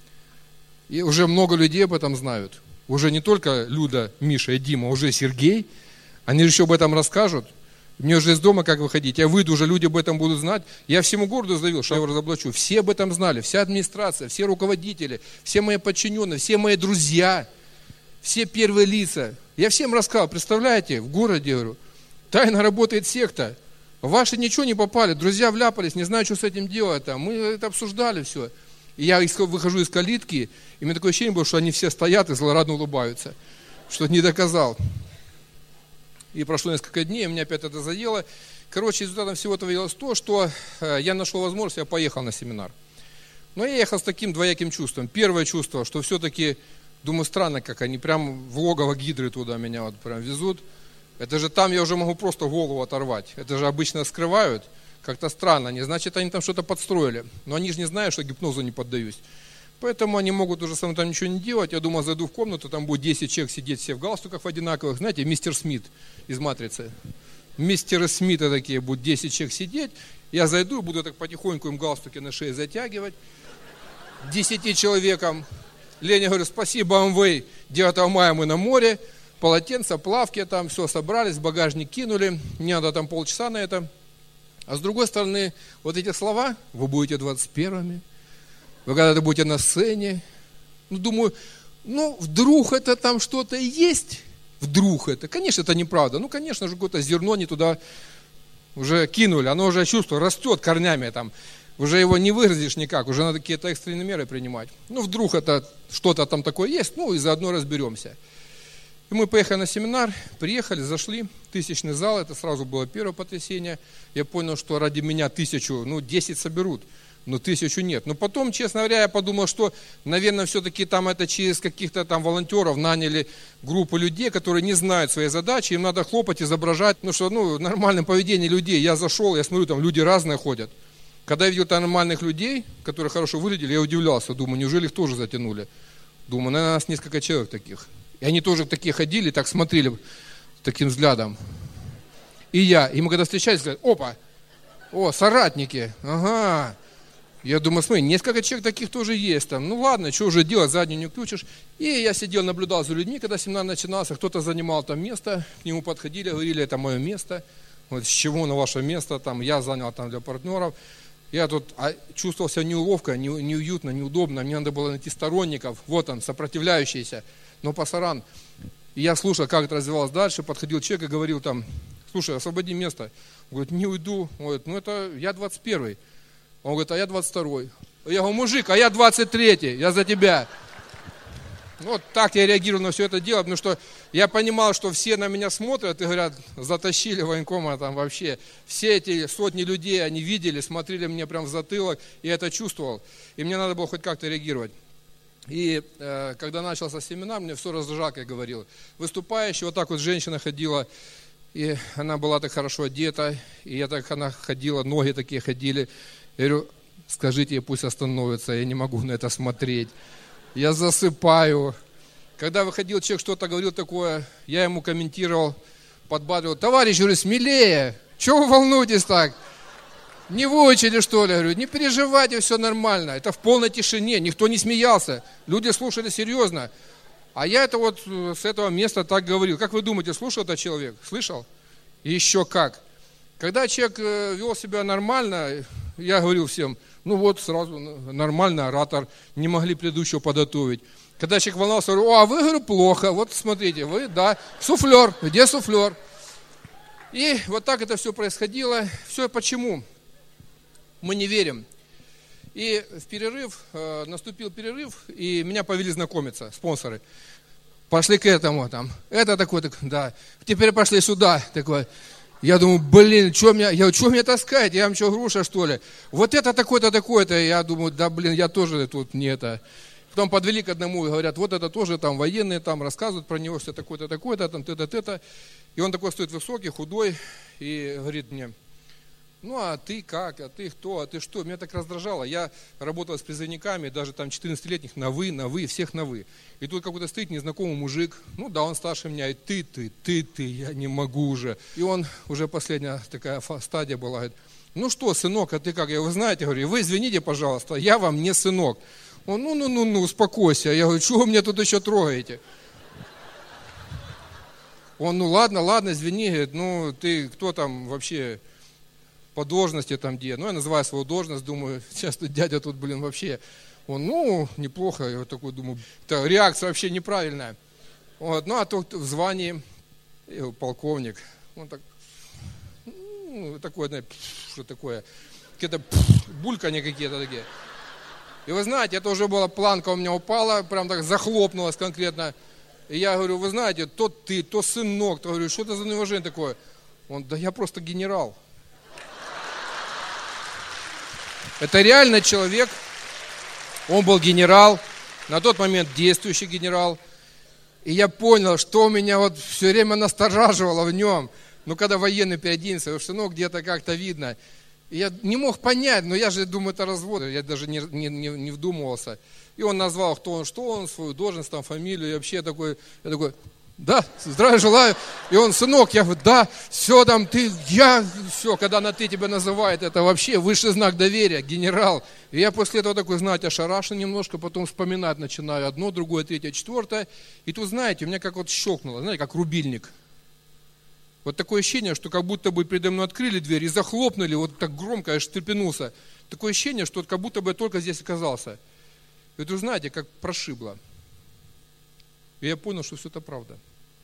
И уже много людей об этом знают. Уже не только Люда, Миша и Дима, уже Сергей. Они еще об этом расскажут. Мне уже из дома как выходить. Я выйду, уже люди об этом будут знать. Я всему городу заявил, что я его разоблачу. Все об этом знали, вся администрация, все руководители, все мои подчиненные, все мои друзья, все первые лица. Я всем рассказал, представляете, в городе, говорю, тайно работает секта. Ваши ничего не попали, друзья вляпались, не знаю, что с этим делать. Там. Мы это обсуждали все. И я выхожу из калитки, и у меня такое ощущение было, что они все стоят и злорадно улыбаются, что не доказал. И прошло несколько дней, меня опять это заело. Короче, результатом всего этого явилось то, что я нашел возможность, я поехал на семинар. Но я ехал с таким двояким чувством. Первое чувство, что все-таки, думаю, странно, как они прям в логово гидры туда меня вот прям везут. Это же там я уже могу просто голову оторвать. Это же обычно скрывают. Как-то странно. Не значит, они там что-то подстроили. Но они же не знают, что гипнозу не поддаюсь. Поэтому они могут уже со мной там ничего не делать. Я думаю, зайду в комнату, там будет десять человек сидеть все в галстуках в одинаковых. Знаете, мистер Смит из «Матрицы». Мистеры Смита такие, будут десять человек сидеть. Я зайду и буду так потихоньку им галстуки на шее затягивать. Десяти человекам. Леня говорит, спасибо, Амвей. девятого мая мы на море. Полотенца, плавки там, все собрались, багажник кинули. Не надо там полчаса на это. А с другой стороны, вот эти слова, вы будете двадцать первыми. Вы когда-то будете на сцене. Ну, думаю, ну, вдруг это там что-то есть. Вдруг это. Конечно, это неправда. Ну, конечно же, какое-то зерно не туда уже кинули. Оно уже, чувство, растет корнями там. Уже его не выразишь никак. Уже надо какие-то экстренные меры принимать. Ну, вдруг это что-то там такое есть. Ну, и заодно разберемся. И мы поехали на семинар. Приехали, зашли. Тысячный зал. Это сразу было первое потрясение. Я понял, что ради меня тысячу, ну, десять соберут. Но тысячу нет. Но потом, честно говоря, я подумал, что, наверное, все-таки там это через каких-то там волонтеров наняли группу людей, которые не знают своей задачи, им надо хлопать, изображать. Ну что, ну, нормальное поведение людей. Я зашел, я смотрю, там люди разные ходят. Когда я видел там нормальных людей, которые хорошо выглядели, я удивлялся. Думаю, неужели их тоже затянули? Думаю, наверное, нас несколько человек таких. И они тоже такие ходили, так смотрели таким взглядом. И я. И мы когда встречались, говорят, опа, о, соратники, ага. Я думаю, смотри, несколько человек таких тоже есть там. Ну ладно, что уже делать, заднюю не включишь. И я сидел, наблюдал за людьми, когда семинар начинался. Кто-то занимал там место, к нему подходили, говорили, это мое место. Вот с чего на ваше место, там, я занял там для партнеров. Я тут а, чувствовал себя неловко, не, неуютно, неудобно. Мне надо было найти сторонников. Вот он, сопротивляющийся. Но пасаран. И я слушал, как это развивалось дальше. Подходил человек и говорил там, слушай, освободи место. Он говорит, не уйду. Он говорит, ну это я двадцать первый. Он говорит, а я двадцать второй. Я говорю, мужик, а я двадцать третий, я за тебя. Вот так я реагировал на все это дело, потому что я понимал, что все на меня смотрят и говорят, затащили военкома там вообще. Все эти сотни людей, они видели, смотрели мне прям в затылок, и я это чувствовал. И мне надо было хоть как-то реагировать. И э, когда начался семинар, мне все раздражало, как я говорил. Выступающий, вот так вот женщина ходила, и она была так хорошо одета, и я так, она ходила, ноги такие ходили. Я говорю, скажите ей, пусть остановится, я не могу на это смотреть. Я засыпаю. Когда выходил человек, что-то говорил такое, я ему комментировал, подбадривал. Товарищ, говорю, смелее, чего вы волнуетесь так? Не выучили, что ли? Я говорю, не переживайте, все нормально. Это в полной тишине, никто не смеялся. Люди слушали серьезно. А я это вот с этого места так говорил. Как вы думаете, слушал этот человек? Слышал? И еще как. Когда человек вел себя нормально, я говорил всем, ну вот сразу нормальный оратор, не могли предыдущего подготовить. Когда человек волновался, я говорю, а вы, говорю, плохо, вот смотрите, вы, да, суфлер, где суфлер? И вот так это все происходило. Все почему? Мы не верим. И в перерыв, э, наступил перерыв, и меня повели знакомиться, спонсоры. Пошли к этому, там, это такой, так, да, теперь пошли сюда, такой. Я думаю, блин, что меня, я, что меня таскать, я вам что, груша, что ли? Вот это такой-то, такой-то, я думаю, да, блин, я тоже тут не это. Потом подвели к одному и говорят, вот это тоже там военные, там рассказывают про него, все такое-то, такое-то, там, это-то, это. И он такой стоит высокий, худой, и говорит мне, Ну, а ты как, а ты кто, а ты что? Меня так раздражало. Я работал с призывниками, даже там четырнадцатилетних, на вы, на вы, всех на вы. И тут какой-то стоит незнакомый мужик, ну да, он старше меня, и ты, ты, ты, ты, я не могу уже. И он, уже последняя такая стадия была, говорит, ну что, сынок, а ты как? Я говорю, вы знаете, говорю, вы извините, пожалуйста, я вам не сынок. Он, ну, ну, ну, ну, успокойся. Я говорю, что вы меня тут еще трогаете? Он, ну ладно, ладно, извини, говорит, ну ты кто там вообще по должности там где? Ну я называю свою должность, думаю, сейчас тут дядя тут, блин, вообще. Он, ну, неплохо, я вот такой думаю, это реакция вообще неправильная. Вот, ну а тут в звании полковник, он так, ну, такое, знаете, что такое, какие-то бульканье какие-то такие. И вы знаете, это уже была планка у меня упала, прям так захлопнулась конкретно. И я говорю, вы знаете, то ты, то сынок, то говорю, что это за неуважение такое? Он, да я просто генерал. Это реально человек, он был генерал, на тот момент действующий генерал. И я понял, что меня вот все время настораживало в нем. Ну, когда военный переоденется, что ну где-то как-то видно. И я не мог понять, но я же думаю, это развод. Я даже не, не, не, не вдумывался. И он назвал, кто он, что он, свою должность, там, фамилию. И вообще такой, я такой, да, здравия желаю. И он, сынок, я говорю, да, все там, ты, я, все, когда на ты тебя называет, это вообще высший знак доверия, генерал. И я после этого такой, знаете, ошарашен немножко, потом вспоминать начинаю одно, другое, третье, четвертое. И тут, знаете, у меня как вот щелкнуло, знаете, как рубильник. Вот такое ощущение, что как будто бы передо мной открыли дверь и захлопнули, вот так громко, я аж встрепенулся. Такое ощущение, что вот как будто бы я только здесь оказался. И вы знаете, как прошибло. И я понял, что все это правда.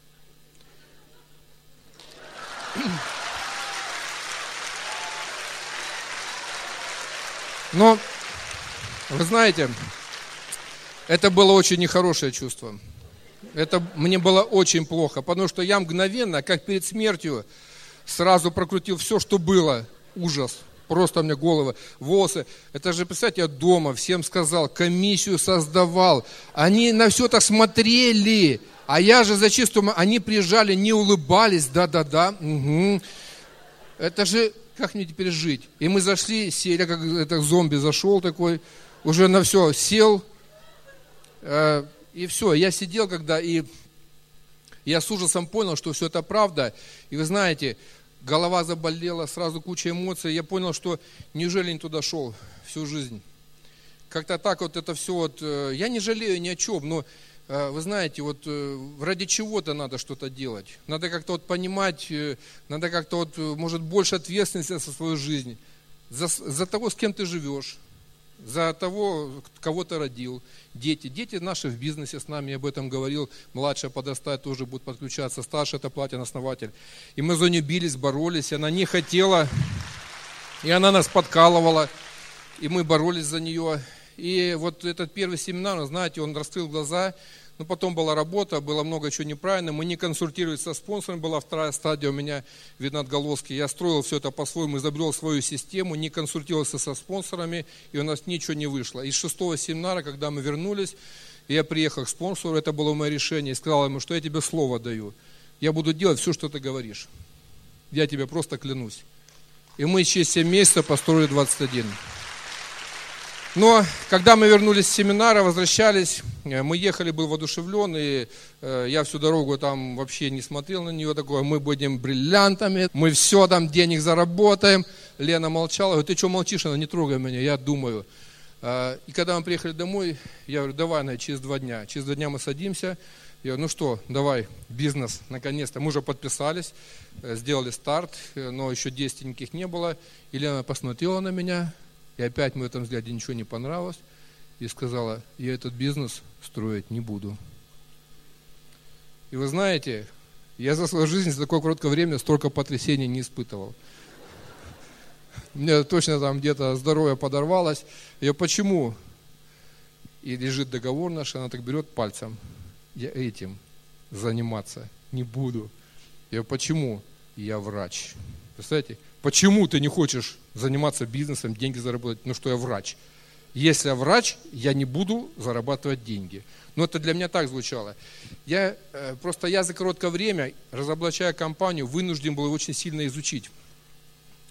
Но, вы знаете, это было очень нехорошее чувство. Это мне было очень плохо, потому что я мгновенно, как перед смертью, сразу прокрутил все, что было. Ужас. Просто у меня головы, волосы. Это же, представьте, я дома всем сказал, комиссию создавал. Они на все это смотрели. А я же за чистую... Они приезжали, не улыбались. Да-да-да. Угу. Это же... Как мне теперь жить? И мы зашли, сели, как это зомби зашел такой. Уже на все сел. Э, и все. Я сидел, когда... И я с ужасом понял, что все это правда. И вы знаете... Голова заболела, сразу куча эмоций. Я понял, что неужели не туда шел всю жизнь. Как-то так вот это все вот... Я не жалею ни о чем, но вы знаете, вот ради чего-то надо что-то делать. Надо как-то вот понимать, надо как-то вот, может, больше ответственности за свою жизнь. За, за того, с кем ты живешь. За того, кого ты родил. Дети. Дети наши в бизнесе с нами, я об этом говорил. Младшая подрастает, тоже будет подключаться. Старшая это платин основатель. И мы за нее бились, боролись. И она не хотела. И она нас подкалывала. И мы боролись за нее. И вот этот первый семинар, знаете, он раскрыл глаза. Но потом была работа, было много чего неправильно. Мы не консультировались со спонсором, была вторая стадия у меня, видно, отголоски. Я строил все это по-своему, изобрел свою систему, не консультировался со спонсорами, и у нас ничего не вышло. Из шестого семинара, когда мы вернулись, я приехал к спонсору, это было мое решение, и сказал ему, что я тебе слово даю. Я буду делать все, что ты говоришь. Я тебе просто клянусь. И мы через семь месяцев построили двадцать один. Но когда мы вернулись с семинара, возвращались, мы ехали, был воодушевлен, и э, я всю дорогу там вообще не смотрел на нее, такое, мы будем бриллиантами, мы все там денег заработаем. Лена молчала, говорит, ты что молчишь, она не трогай меня, я думаю. Э, и когда мы приехали домой, я говорю, давай, на, через два дня. Через два дня мы садимся, я говорю, ну что, давай, бизнес, наконец-то. Мы уже подписались, сделали старт, но еще действий никаких не было. И Лена посмотрела на меня. И опять в этом взгляде ничего не понравилось. И сказала, я этот бизнес строить не буду. И вы знаете, я за свою жизнь за такое короткое время столько потрясений не испытывал. У меня точно там где-то здоровье подорвалось. Я почему? И лежит договор наш, она так берет пальцем. Я этим заниматься не буду. Я почему? Я врач. Представляете? Почему ты не хочешь заниматься бизнесом, деньги заработать? Ну что я врач. Если я врач, я не буду зарабатывать деньги. Но это для меня так звучало. Я, просто я за короткое время, разоблачая компанию, вынужден был очень сильно изучить.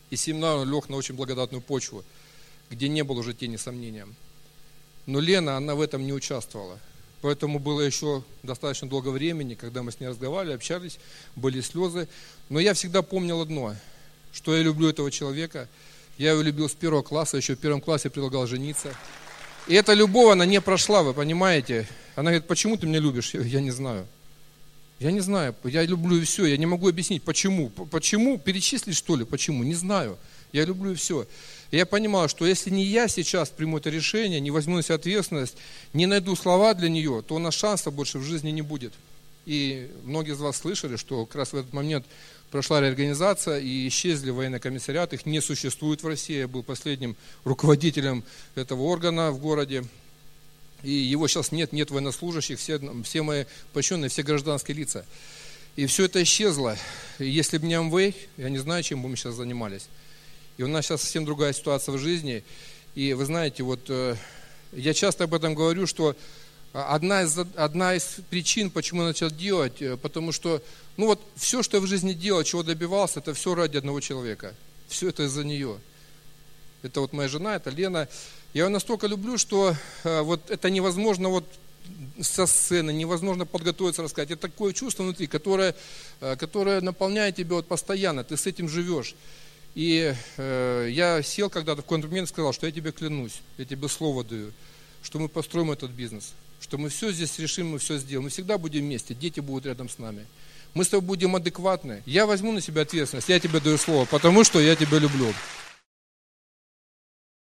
И семинар лег на очень благодатную почву, где не было уже тени сомнения. Но Лена, она в этом не участвовала. Поэтому было еще достаточно долго времени, когда мы с ней разговаривали, общались, были слезы. Но я всегда помнил одно, что я люблю этого человека. Я его любил с первого класса, еще в первом классе предлагал жениться. И эта любовь, она не прошла, вы понимаете. Она говорит, почему ты меня любишь? Я, я не знаю. Я не знаю, я люблю и все, я не могу объяснить, почему. Почему? Перечислить что ли? Почему? Не знаю. Я люблю и все. И я понимал, что если не я сейчас приму это решение, не возьму на себя ответственность, не найду слова для нее, то у нас шанса больше в жизни не будет. И многие из вас слышали, что как раз в этот момент прошла реорганизация и исчезли военный комиссариат, их не существует в России. Я был последним руководителем этого органа в городе. И его сейчас нет, нет военнослужащих, все, все мои подчиненные, все гражданские лица. И все это исчезло. И если бы не Амвей, я не знаю, чем бы мы сейчас занимались. И у нас сейчас совсем другая ситуация в жизни. И вы знаете, вот э, я часто об этом говорю, что одна из, одна из причин, почему я начал делать, потому что, ну вот, все, что я в жизни делал, чего добивался, это все ради одного человека. Все это из-за нее. Это вот моя жена, это Лена. Я ее настолько люблю, что э, вот это невозможно вот со сцены, невозможно подготовиться, рассказать. Это такое чувство внутри, которое, э, которое наполняет тебя вот постоянно, ты с этим живешь. И э, я сел когда-то в какой-то момент и сказал, что я тебе клянусь, я тебе слово даю, что мы построим этот бизнес, что мы все здесь решим, мы все сделаем. Мы всегда будем вместе, дети будут рядом с нами. Мы с тобой будем адекватны. Я возьму на себя ответственность, я тебе даю слово, потому что я тебя люблю.